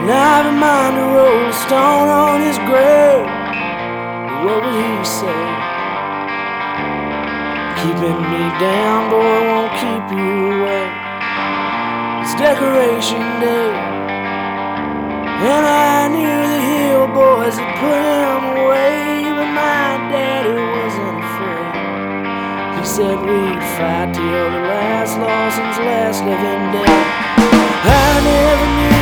Live a mind to roll a stone on his grave. What would he say? Keeping me down, boy, won't keep you away. It's Decoration Day, and I knew the hill boys had put him away, but my daddy wasn't afraid. He said we'd fight till the last Lawson's last living day. I never knew